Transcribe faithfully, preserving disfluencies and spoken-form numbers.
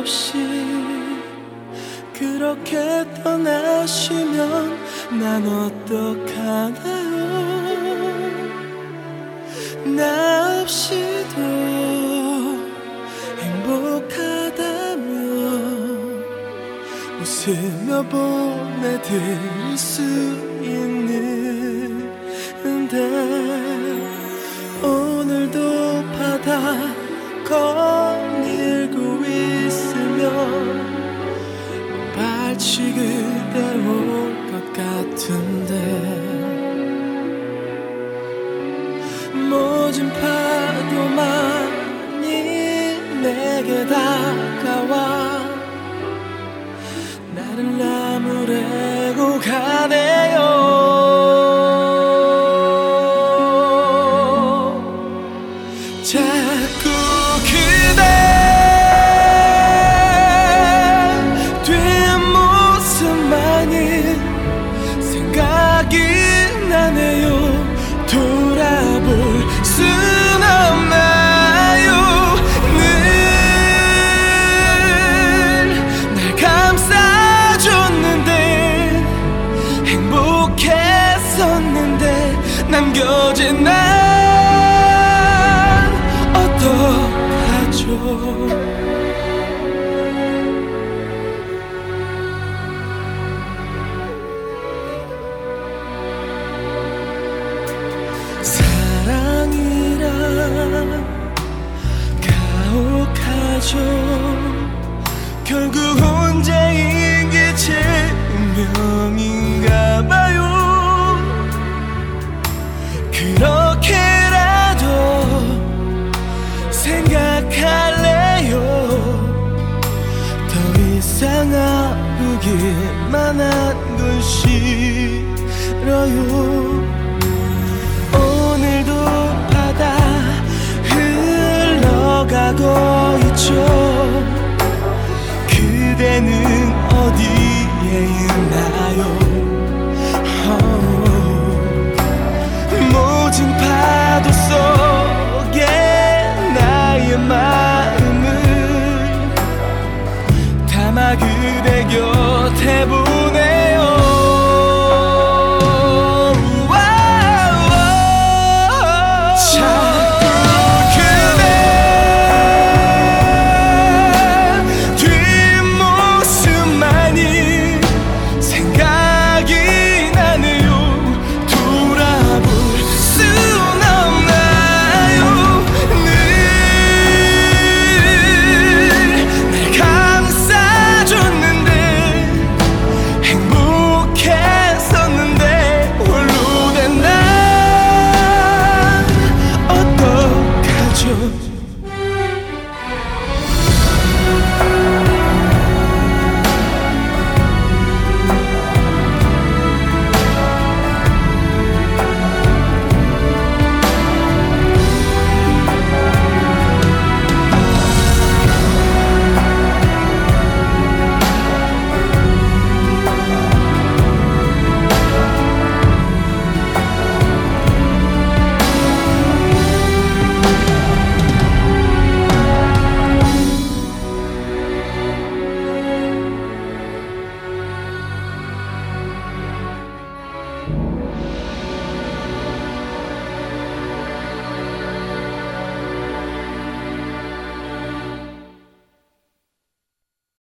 없이 그렇게 떠나시면 난 어떡하나요? 나 없이도 행복하다면 웃으며 보내드릴 수 있는데 오늘도 바다 거닐고 있으면 발치 그대로 것 같은데 모진 파도만이 내게 다가와 나를 나무래고 가네요. 자꾸 그대 뒷모습만이 생각이 나네요. 돌아볼 순 없나요? 늘 날 감싸줬는데 행복했었는데 남겨진 난 어떡하죠? 사랑이란 가혹하죠. 결국 혼자인 게 제 운명인가봐요. 그렇게라도 생각할래요. 더 이상 아프기만 한 건 싫어요.